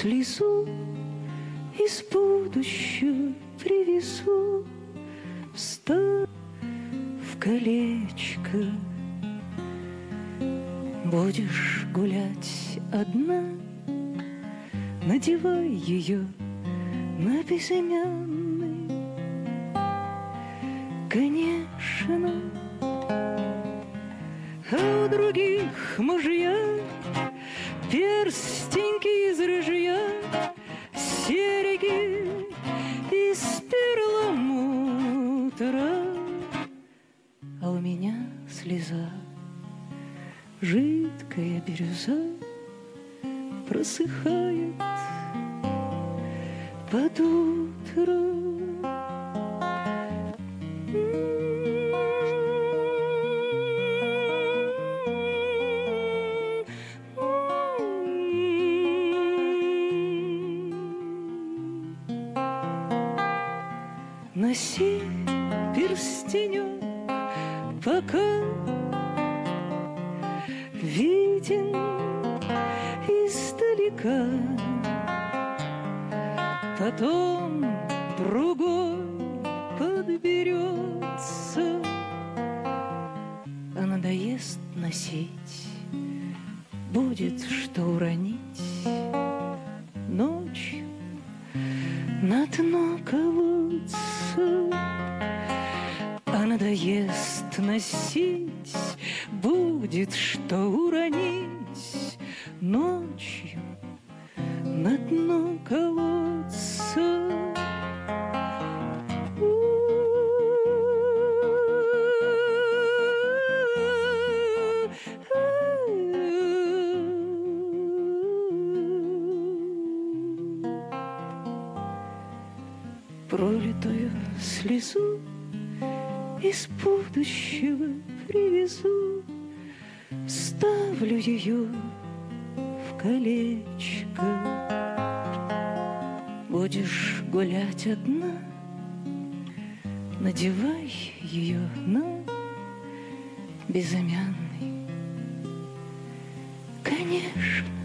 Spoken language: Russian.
слезу из будущего привезу, встав в колечко. Будешь гулять одна, надевай ее на безымянный. Конечно, а у других мужья перстеньки из рыжья, серьги из перламутра, а у меня слеза, жидкая бирюза, просыхает под утро. Носи перстенек, пока виден издалека, потом другой подберется, а надоест носить, будет что уронить ночью на дно колодца. А надоест носить, будет что уронить ночью на дно колодца. Пролитую слезу из будущего привезу, вставлю ее в колечко. Будешь гулять одна, надевай ее на безымянный. Конечно,